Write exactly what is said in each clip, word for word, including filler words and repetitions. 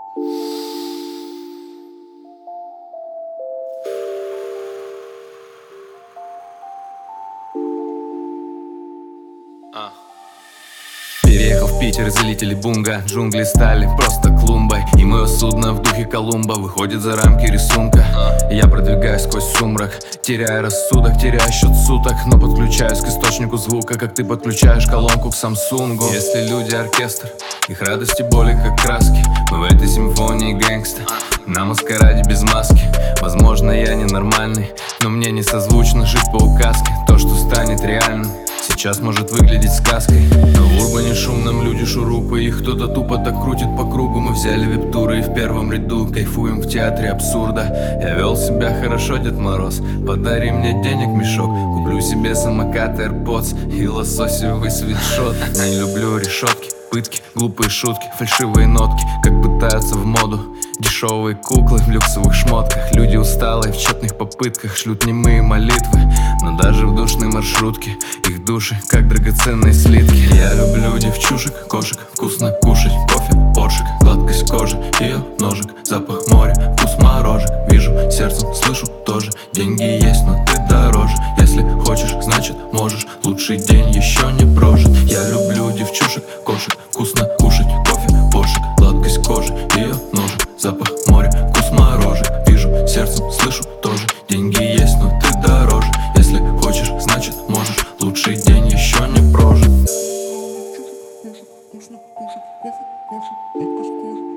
А. Переехал в Питер, залетели бунга. Джунгли стали просто клумбой, и мое судно в духе Колумба выходит за рамки рисунка. Я продвигаюсь сквозь сумрак, теряя рассудок, теряя счет суток, но подключаюсь к источнику звука, как ты подключаешь колонку к Самсунгу. Если люди оркестр, их радости боли как краски. Мы в этой симфонии гэнгста, на маскараде без маски. Возможно, я ненормальный, но мне не созвучно жить по указке. То, что станет реальным, сейчас может выглядеть сказкой. Но в урбане шумном люди шурупы, их кто-то тупо так крутит по кругу. Мы взяли вип-туры и в первом ряду кайфуем в театре абсурда. Я вел себя хорошо, Дед Мороз, подари мне денег мешок. Куплю себе самокат, AirPods и лососевый свитшот. Не люблю решетки, пытки, глупые шутки, фальшивые нотки, как пытаются в моду дешевые куклы в люксовых шмотках. Люди усталые в тщетных попытках шлют немые молитвы, но даже в душной маршрутке их души как драгоценные слитки. Я люблю девчушек, кошек, вкусно кушать, кофе, поршик, гладкость кожи, ее ножик, запах моря, вкус морожек. Вижу сердцем, слышу тоже, деньги есть, но ты дороже. Если хочешь, значит можешь, лучший день еще не прожит. Я люблю девчушек, кошек, вкусно кушать, кофе, поршик, гладкость кожи, ее ножик, запах моря, вкус морожек. Вижу сердцем, слышу тоже, деньги есть, но ты дороже. Если хочешь, значит можешь, лучший день еще не прожит.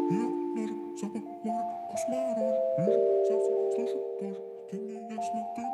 Деньги есть, но ты